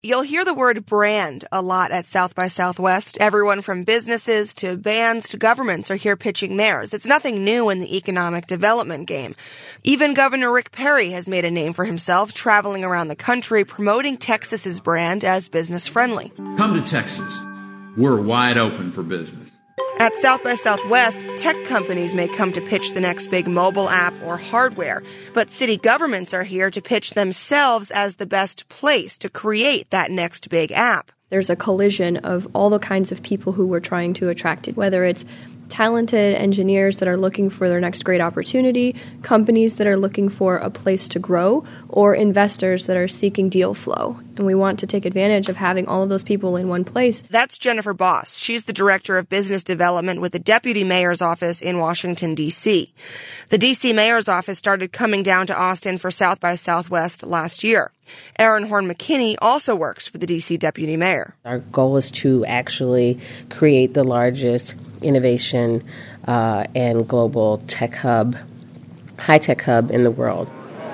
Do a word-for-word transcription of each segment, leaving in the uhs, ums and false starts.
You'll hear the word brand a lot at South by Southwest. Everyone from businesses to bands to governments are here pitching theirs. It's nothing new in the economic development game. Even Governor Rick Perry has made a name for himself, traveling around the country promoting Texas's brand as business-friendly. Come to Texas. We're wide open for business. At South by Southwest, tech companies may come to pitch the next big mobile app or hardware, but city governments are here to pitch themselves as the best place to create that next big app. There's a collision of all the kinds of people who we're trying to attract, whether it's talented engineers that are looking for their next great opportunity, companies that are looking for a place to grow, or investors that are seeking deal flow. And we want to take advantage of having all of those people in one place. That's Jennifer Boss. She's the Director of Business Development with the Deputy Mayor's Office in Washington, D C. The D C Mayor's Office started coming down to Austin for South by Southwest last year. Erin Horn McKinney also works for the D C Deputy Mayor. Our goal is to actually create the largest innovation uh, and global tech hub, high-tech hub in the world.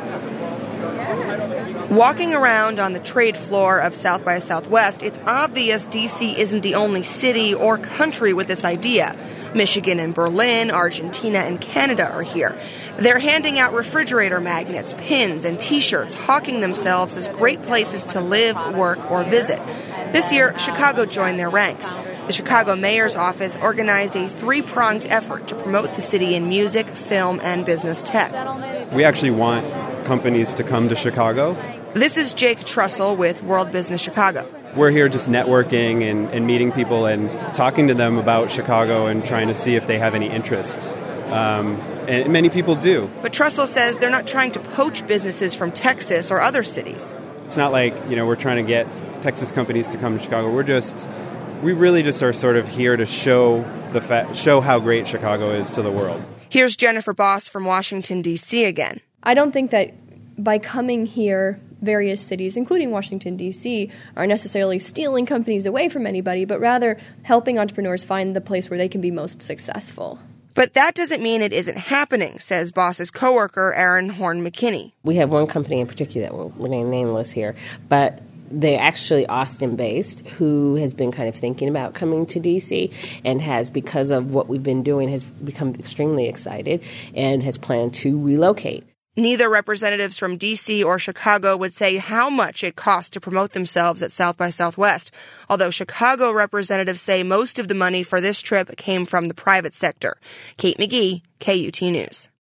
Walking around on the trade floor of South by Southwest, it's obvious D C isn't the only city or country with this idea. Michigan and Berlin, Argentina and Canada are here. They're handing out refrigerator magnets, pins, and T-shirts, hawking themselves as great places to live, work, or visit. This year, Chicago joined their ranks. The Chicago Mayor's Office organized a three-pronged effort to promote the city in music, film, and business tech. We actually want companies to come to Chicago. This is Jake Trussell with World Business Chicago. We're here just networking and, and meeting people and talking to them about Chicago and trying to see if they have any interests. Um, and many people do. But Trussell says they're not trying to poach businesses from Texas or other cities. It's not like, you know, we're trying to get Texas companies to come to Chicago. We're just, we really just are sort of here to show the fa- show how great Chicago is to the world. Here's Jennifer Boss from Washington, D C again. I don't think that by coming here, various cities, including Washington, D C, are necessarily stealing companies away from anybody, but rather helping entrepreneurs find the place where they can be most successful. But that doesn't mean it isn't happening, says Boss's coworker, Erin Horn McKinney. We have one company in particular that we'll remain nameless here, but they're actually Austin-based, who has been kind of thinking about coming to D C and has, because of what we've been doing, has become extremely excited and has planned to relocate. Neither representatives from D C or Chicago would say how much it costs to promote themselves at South by Southwest, although Chicago representatives say most of the money for this trip came from the private sector. Kate McGee, K U T News.